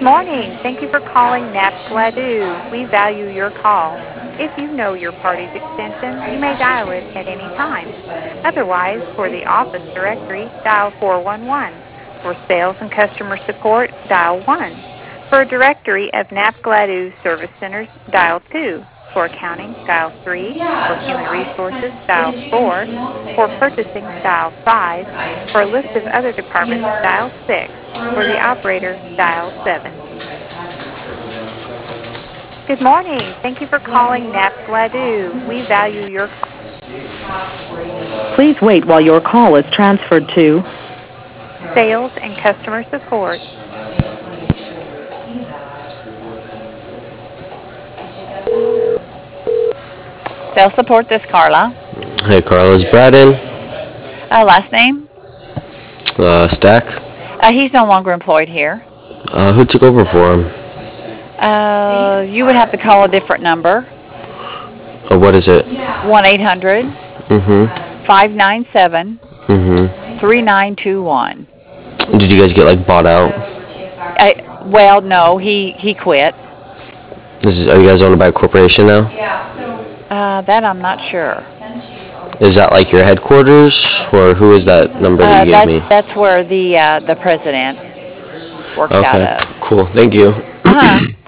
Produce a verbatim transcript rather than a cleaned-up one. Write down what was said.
Good morning. Thank you for calling NAPS-Ladue. We value your call. If you know your party's extension, you may dial it at any time. Otherwise, for the office directory, dial four one one. For sales and customer support, dial one. For a directory of NAPS-Ladue service centers, dial two. For accounting, dial three. For human resources, dial four. For purchasing, dial five. For a list of other departments, dial six. For the operator, dial seven. Good morning. Thank you for calling NAPS-Ladue. We value your call. Please wait while your call is transferred to Sales and customer support. Sales support, this Carla. Hey, Carlos. Brad in? Uh, last name? Uh, Stack? Uh, he's no longer employed here. Uh, who took over for him? Uh, you would have to call a different number. Uh, what is it? one eight hundred, Mm-hmm. five nine seven, Mm-hmm. three nine two one. Did you guys get, like, bought out? Uh, well, no, he, he quit. This is, are you guys owned by a corporation now? Uh, that I'm not sure. Is that, like, your headquarters? Or who is that number that Uh, you gave that's, me? that's where the, uh, the president works out Okay, of. cool. Thank you. Uh-huh.